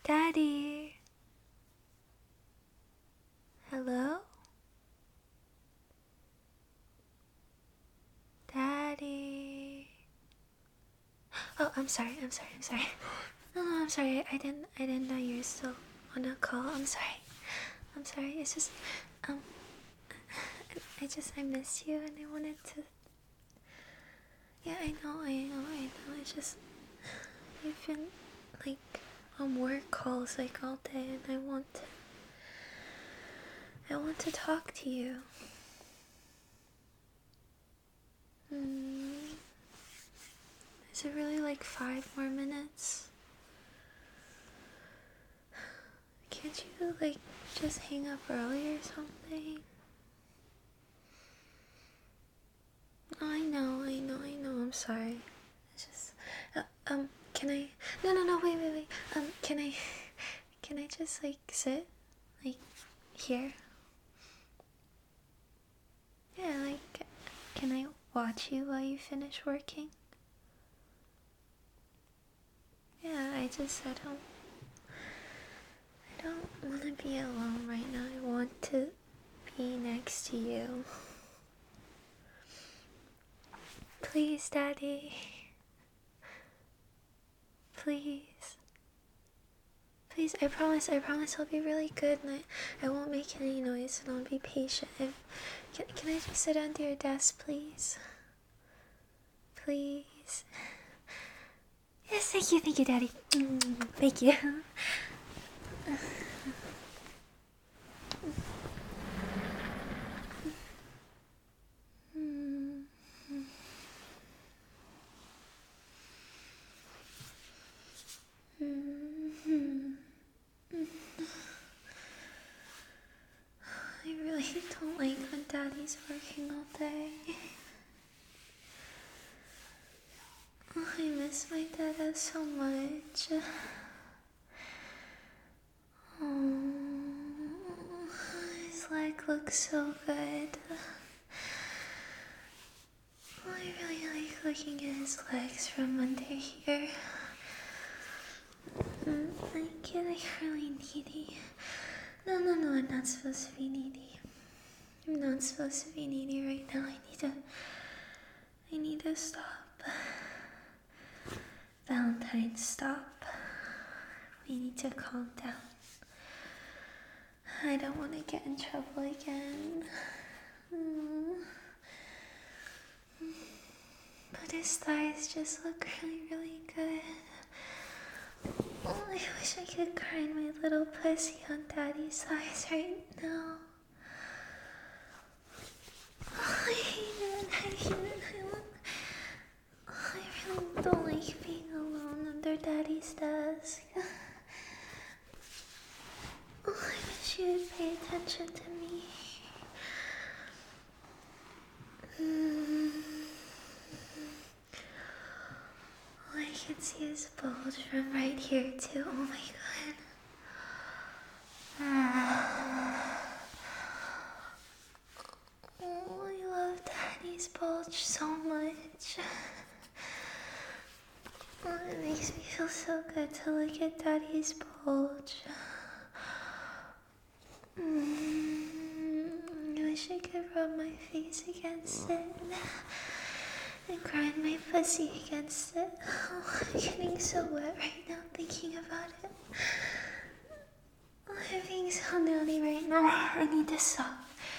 Daddy? Hello? Daddy? Oh, I'm sorry. No, I'm sorry. I didn't know you were still on a call. I'm sorry. It's just, um, I miss you and I wanted to. Yeah, I know. It's just, you've been, like, on work calls, like, all day, and I want to talk to you. Is it really like 5 more minutes? Can't you, like, just hang up early or something? Oh, I know, I'm sorry. It's just, can I, no, wait. Can I just, like, sit, like, here? Yeah, like, can I watch you while you finish working? Yeah, I don't want to be alone right now. I want to be next to you. Please, Daddy. Please. Please, I promise I'll be really good and I won't make any noise and I'll be patient. Can I just sit under your desk, please? Please. Yes, thank you, Daddy. Thank you. I really don't like when Daddy's working all day. I miss my dada so much. His leg looks so good. I really like looking at his legs from under here. I get like really needy. No, I'm not supposed to be needy. I'm not supposed to be needy right now. I need to stop. Valentine, stop. We need to calm down. I don't want to get in trouble again. But his thighs just look really good. Oh, I wish I could grind my little pussy on Daddy's thighs right now. Oh, I hate it. I really don't like being alone under Daddy's desk. Oh, I wish you would pay attention to me. Oh, I can see his bulge from right here too. Oh my god. Oh, I love Daddy's bulge so much. Oh, it makes me feel so good to look at Daddy's bulge. I wish I could rub my face against it and grind my pussy against it. Oh, I'm getting so wet right now thinking about it. Oh, I'm being so naughty right now. I need to stop.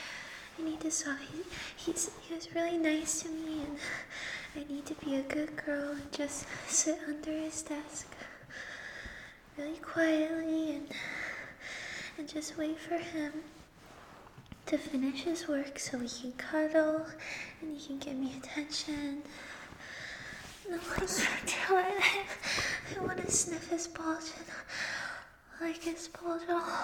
He was really nice to me and I need to be a good girl and just sit under his desk really quietly and just wait for him to finish his work so we can cuddle and he can give me attention. No, I can't do it. I want to sniff his bulge and like his bulge.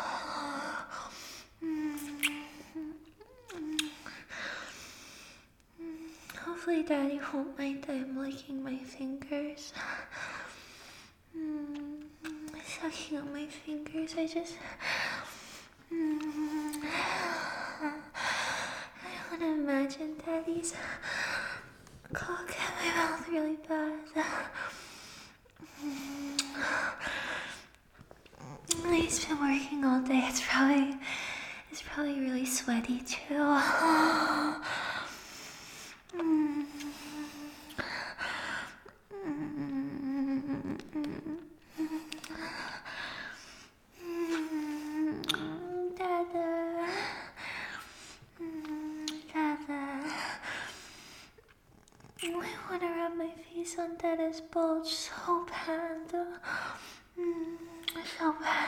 Hopefully Daddy won't mind that I'm licking my fingers. Sucking on my fingers, I want to imagine Daddy's cock in my mouth really bad. He's been working all day. It's probably really sweaty too. Dada. Dada. I want to rub my face on Dada's bulge so bad. So bad.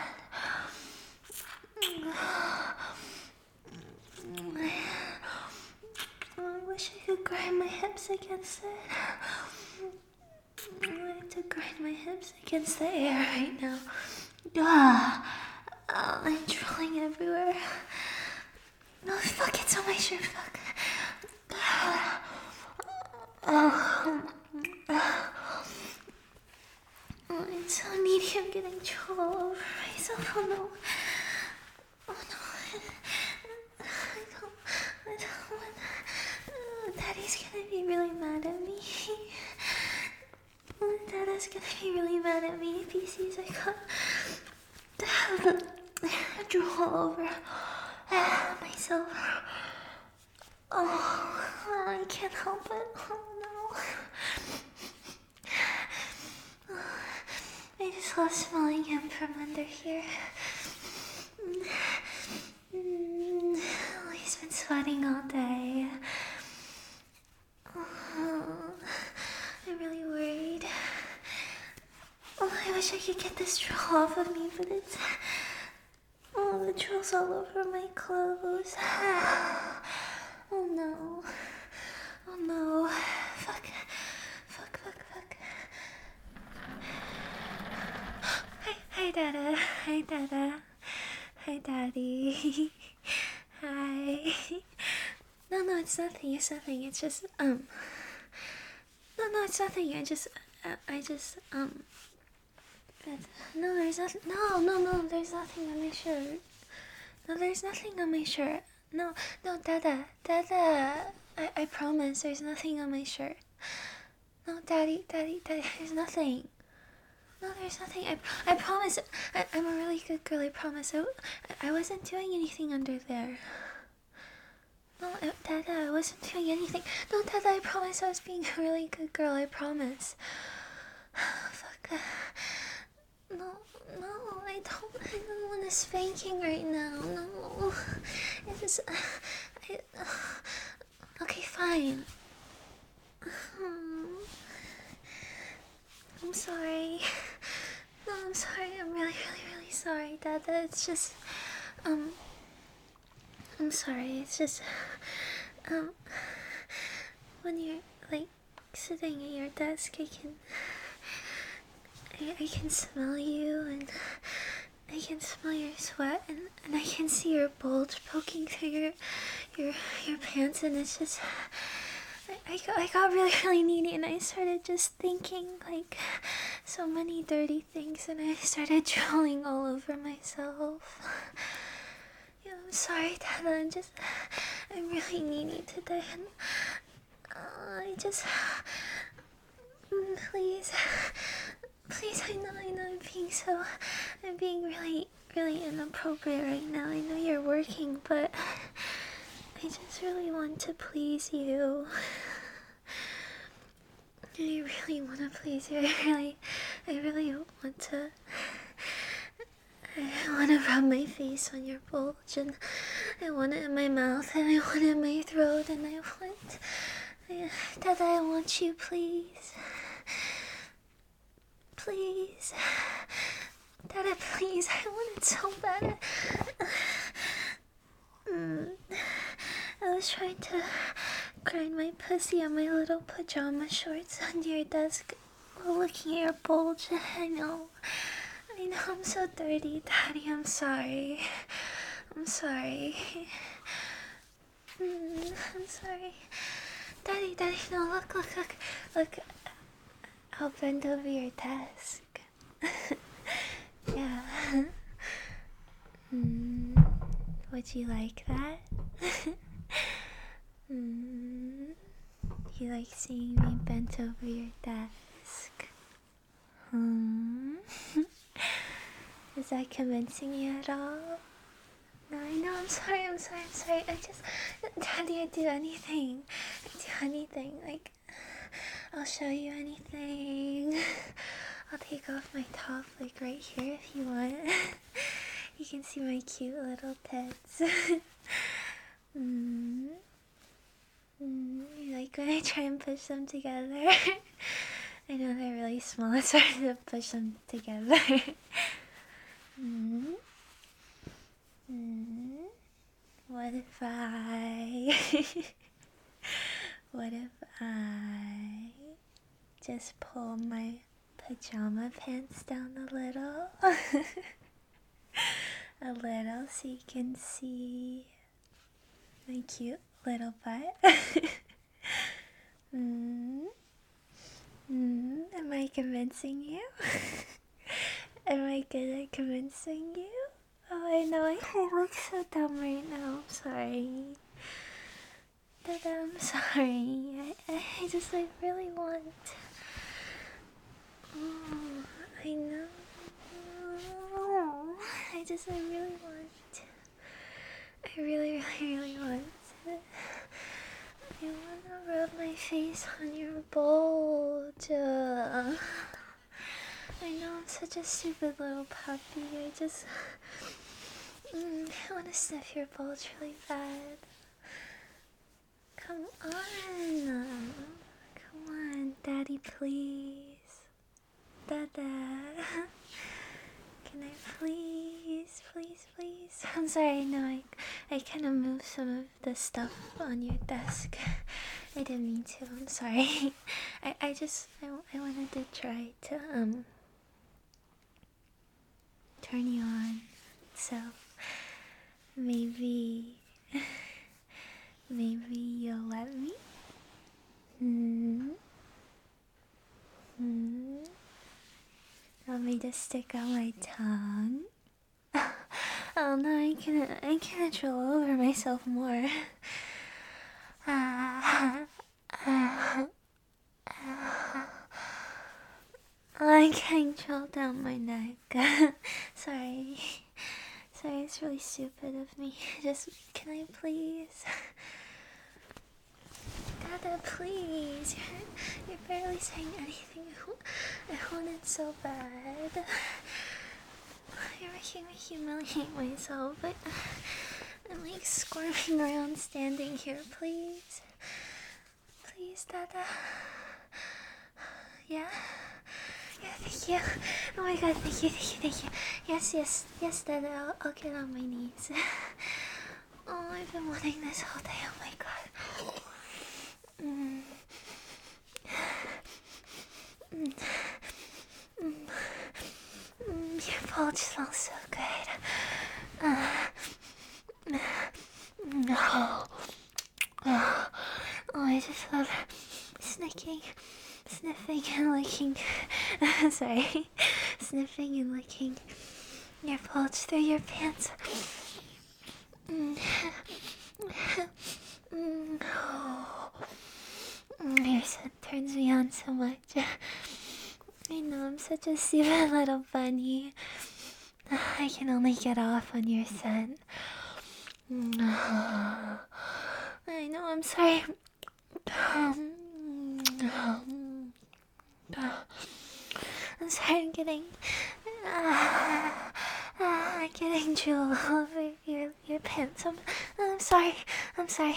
I wish I could grind my hips against it. I have to grind my hips against the air right now. I'm drooling everywhere. No, fuck, it's on my shirt, fuck. It's so needy, I'm getting drool all over myself. Oh no. Oh no. I don't want... Daddy's gonna be really mad at me. Dada's gonna be really mad at me if he sees I got drool all over myself. Oh, I can't help it. Oh no. I just love smelling him from under here. He's been sweating all day. I'm really worried. I wish I could get this drool off of me, but it's... the drool's all over my clothes. Oh no. Oh no. Fuck. Hi, Dada. Hi, Dada. Hi, Daddy. Hi. No, it's nothing. It's just, No, it's nothing. No, there's nothing. No, there's nothing on my shirt. No, there's nothing on my shirt. No, Dada. I promise there's nothing on my shirt. No, Daddy, there's nothing. No, there's nothing. I promise. I'm a really good girl, I promise. I wasn't doing anything under there. No, Dada, I wasn't doing anything. No, Dada, I promise I was being a really good girl, I promise. Fuck. No, I don't want a spanking right now. No. It's just... Okay, fine. I'm sorry. No, I'm sorry. I'm really sorry, Dada. It's just... I'm sorry. It's just... When you're, like, sitting at your desk, I can smell you, and I can smell your sweat, and I can see your bulge poking through your pants, and it's just... I got really needy, and I started just thinking, like, so many dirty things, and I started drooling all over myself. Yeah, I'm sorry, Dada, I'm really needy today, and please, I know I'm being really inappropriate right now. I know you're working, but I just really want to please you. I really want to please you. I really want to... I want to rub my face on your bulge, and I want it in my mouth, and I want it in my throat, and Dada, I want you, please. Please. Dada, please. I want it so bad. I was trying to grind my pussy on my little pajama shorts under your desk while looking at your bulge. I know I'm so dirty, Daddy. I'm sorry. I'm sorry. Daddy, no, look. I'll bend over your desk. Yeah. Would you like that? You like seeing me bent over your desk? Is Was I convincing you at all? No, I know, I'm sorry. Daddy, I'd do anything. Like, I'll show you anything. I'll take off my top, like, right here if you want. You can see my cute little tits. You like when I try and push them together? I know they're really small, it's hard to push them together. What if I just pull my pajama pants down a little? A little so you can see my cute little butt. Am I convincing you? Am I good at convincing you? Oh, I know, I look so dumb right now, I'm sorry. Dada, I'm sorry. I just, like, really want... Oh, I know. I really want... I really want... I wanna rub my face on your bulge. I know I'm such a stupid little puppy. I wanna sniff your bulge really bad. Come on, Daddy, please. Dada. Can I please? I'm sorry, I know I kind of moved some of the stuff on your desk. I didn't mean to, I'm sorry. I wanted to try to, turn you on. So, maybe you'll let me? Want me to stick out my tongue? Oh no, I can't control over myself more. I can't control down my neck. Sorry, it's really stupid of me. Just, can I please? Dada, please. You're barely saying anything. I want it so bad. You're making me humiliate myself, but I'm like squirming around standing here. Please, Dada. Yeah, thank you. Oh my god, thank you. Yes, Dada. I'll get on my knees. Oh, I've been wanting this all day. Oh my god. Your bulge smells so good. I just love sniffing and licking. Sorry, sniffing and licking your bulge through your pants. Your scent turns me on so much. I know I'm such a stupid little bunny. I can only get off on your scent. I know, I'm sorry. I'm sorry, I'm getting drool all over your pants. I'm sorry. I'm sorry,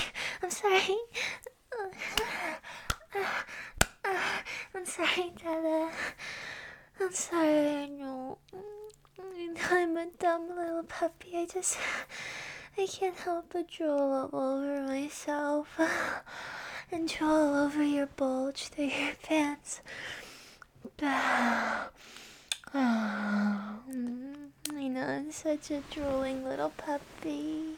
Dada. I'm sorry, I know. I'm a dumb little puppy. I can't help but drool all over myself. And drool all over your bulge through your pants. I know, I'm such a drooling little puppy.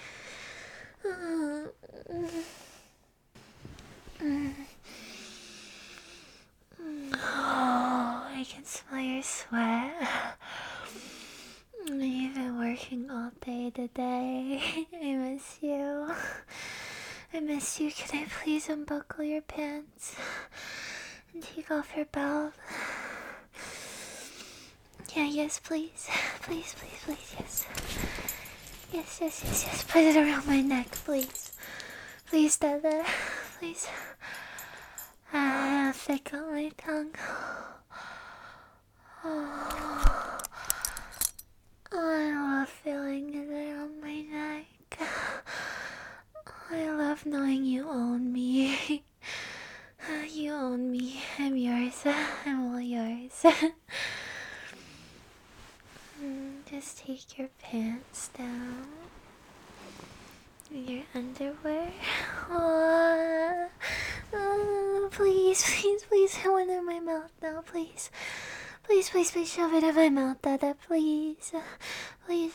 Oh, I can smell your sweat. You've been working all day today. I miss you. Can I please unbuckle your pants and take off your belt? Yeah, yes, please. Please, please, please, yes. Yes, yes, yes, yes. Put it around my neck, please. Please, Dada. Please. Stick out my tongue. Oh, I love feeling it around my neck. I love knowing you own me. You own me. I'm yours. I'm all yours. Just take your pants down. Your underwear. Please, please, please. I want it in my mouth now, please. Please, please, please shove it in my mouth, Dada, please. Please,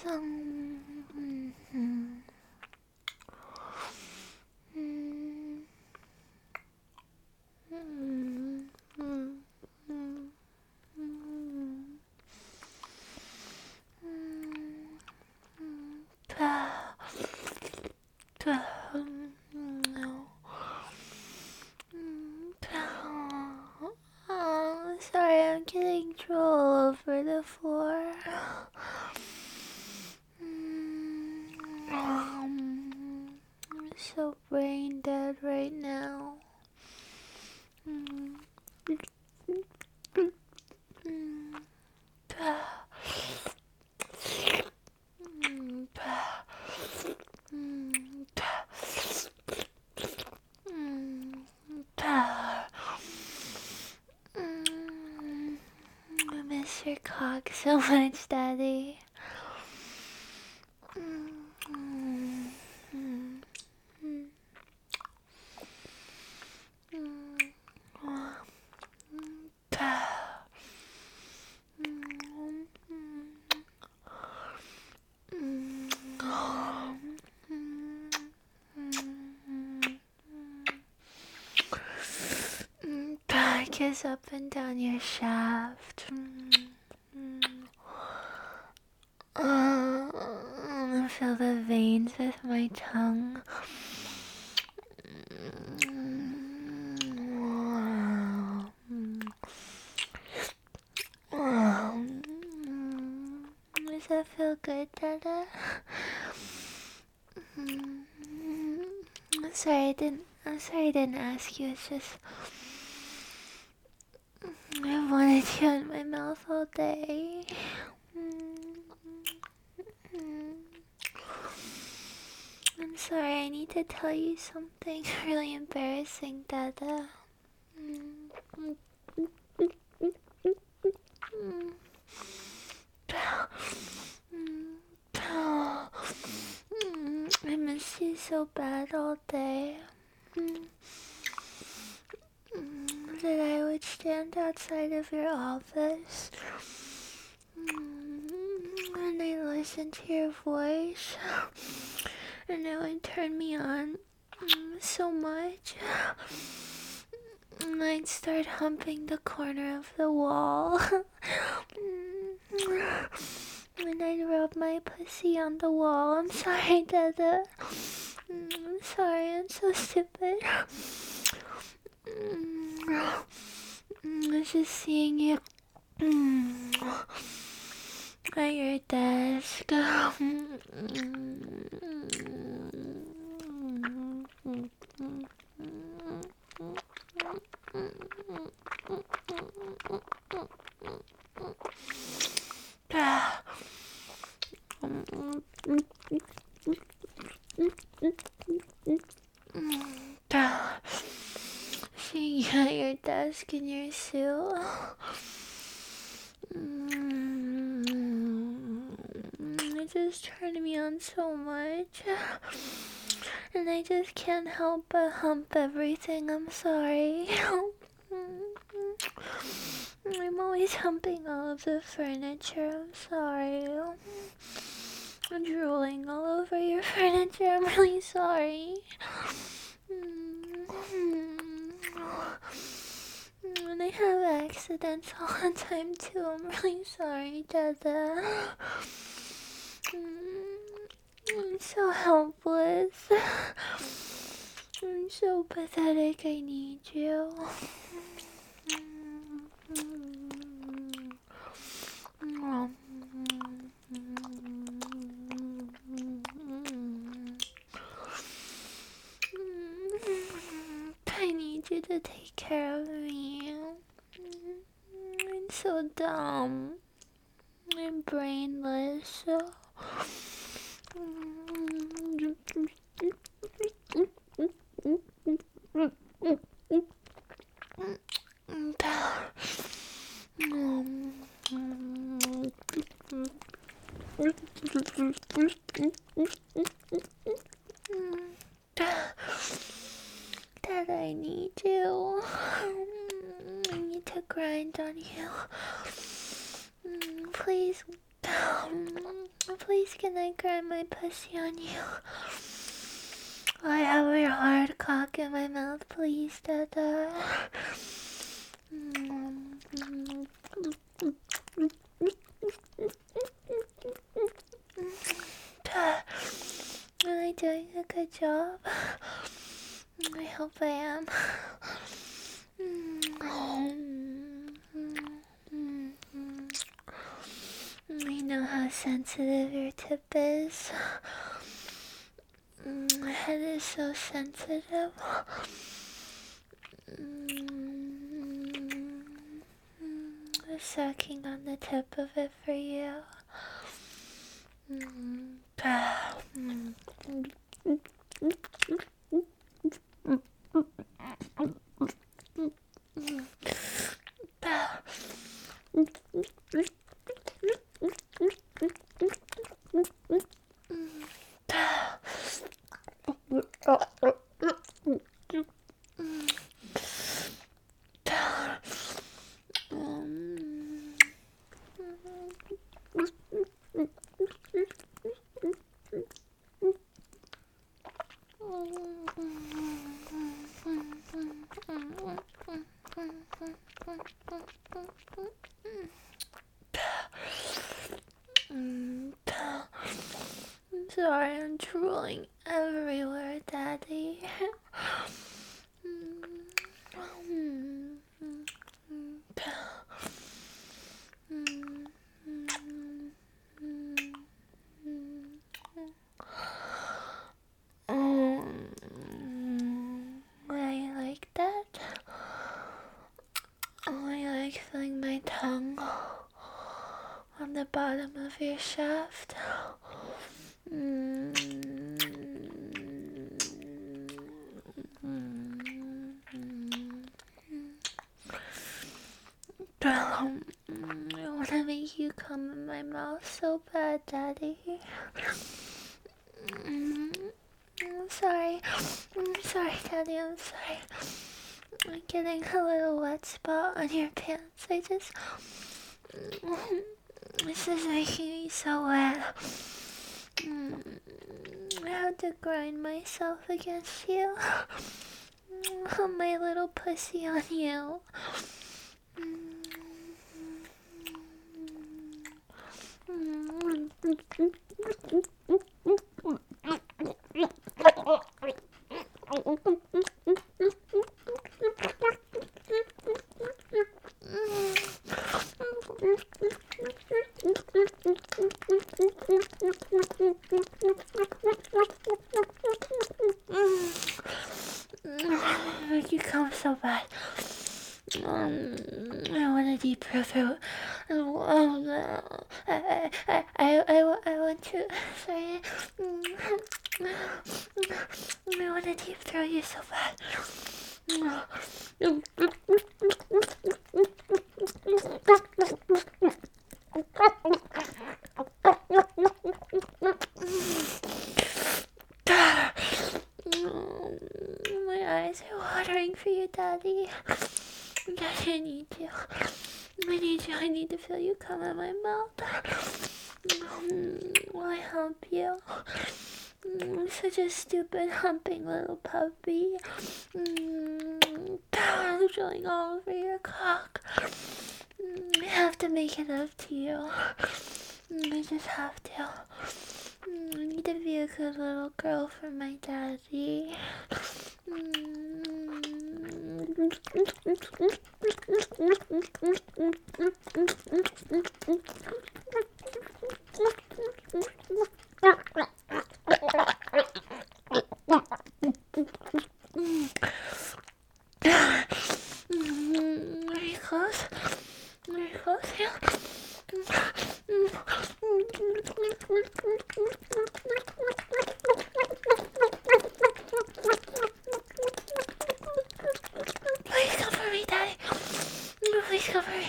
Oh, sorry, I'm getting drool over the floor. I'm so brain dead right now. I miss your cock so much, Daddy. Kiss up and down your shaft. I feel the veins with my tongue. Does that feel good, Dada? I'm sorry I didn't ask you. It's just I wanted you in my mouth all day. I'm sorry, I need to tell you something really embarrassing, Dada. I miss you so bad all day. That I would stand outside of your office and I listen to your voice and it would turn me on so much. And I'd start humping the corner of the wall. And I'd rub my pussy on the wall. I'm sorry, Dada. I'm sorry, I'm so stupid. I was just seeing you at your desk. Seeing you at your desk in your suit. It just turned me on so much. And I just can't help but hump everything. I'm sorry. I'm always humping all of the furniture. I'm sorry. I'm drooling all over your furniture. I'm really sorry. And I have accidents all the time too. I'm really sorry, Dada. I'm so helpless. I'm so pathetic. I need you. to take care of me. I'm so dumb. I'm brainless. Dad, I need you. I need to grind on you. Please, please can I grind my pussy on you? I have your hard cock in my mouth, please, Dada. Am I doing a good job? I hope I am. I know how sensitive your tip is. My head is so sensitive. I'm sucking on the tip of it for you. I'm sorry, I'm drooling everywhere, Daddy. I like that. I like feeling my tongue on the bottom of your shaft. I want to make you come in my mouth so bad, Daddy. I'm sorry. I'm sorry, Daddy. I'm sorry. I'm getting a little wet spot on your pants. This is making me so wet. I have to grind myself against you. My little pussy on you. You come so bad. I want a deep throat. I want to. Sorry. I want to deep throat you so bad. My eyes are watering for you, Daddy. Daddy, I need you. I need you. I need to feel you come in my mouth. Will I hump you? I'm such a stupid humping little puppy. I'm drilling all over your cock. I have to make it up to you. I just have to. I need to be a good little girl for my daddy. please cover me.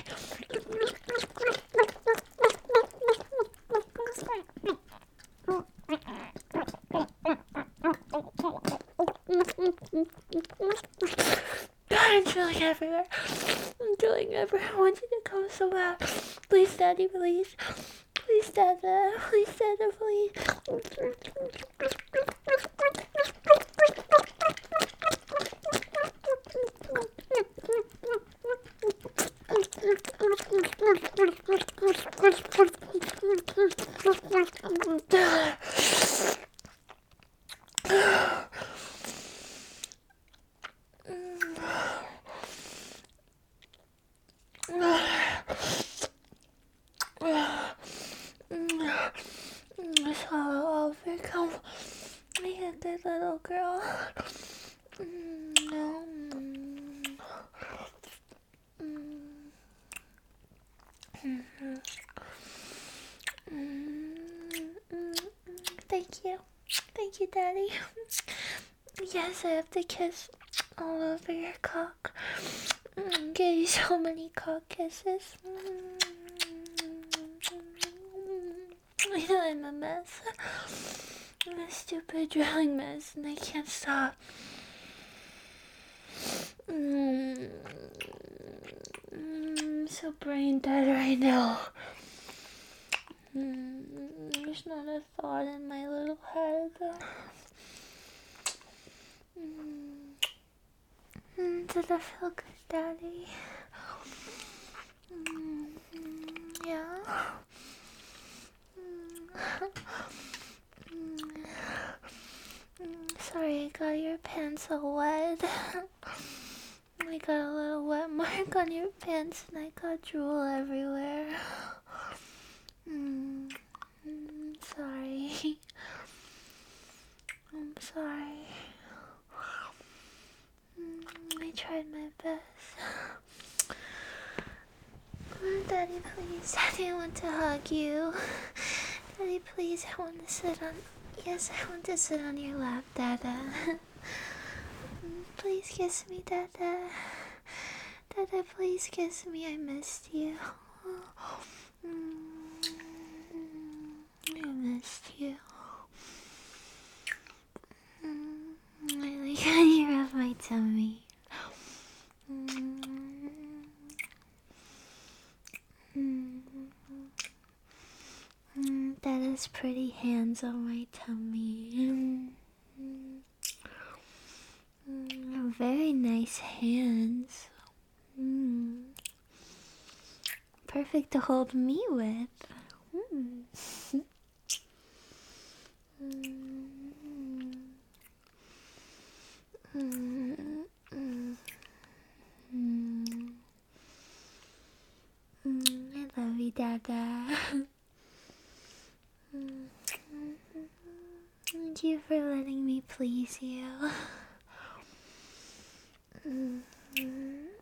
I'm drilling everywhere. I'm drilling everywhere. I want you to come so bad. Please, Daddy, please. Please, Dada. Please, Dada, please. Swallow over. Come. Be a good little girl. No. Thank you. Thank you, Daddy. Yes, I have to kiss all over your cock. Give you so many cock kisses. I know I'm a mess. I'm a stupid drilling mess and I can't stop. I'm so brain dead right now. There's not a thought in my little head. Did I feel good, Daddy? Yeah. Sorry, I got your pants all wet. I got a little wet mark on your pants and I got drool everywhere. Sorry. I'm sorry. I tried my best. Daddy, please. Daddy, I want to hug you. Daddy, please, I want to sit on... Yes, I want to sit on your lap, Dada. Please kiss me, Dada. Dada, please kiss me. I missed you. I missed you. I like how you rub my tummy. Dada's pretty hands on my tummy. Very nice hands. Perfect to hold me with. I love you, Dada. Thank you for letting me please you.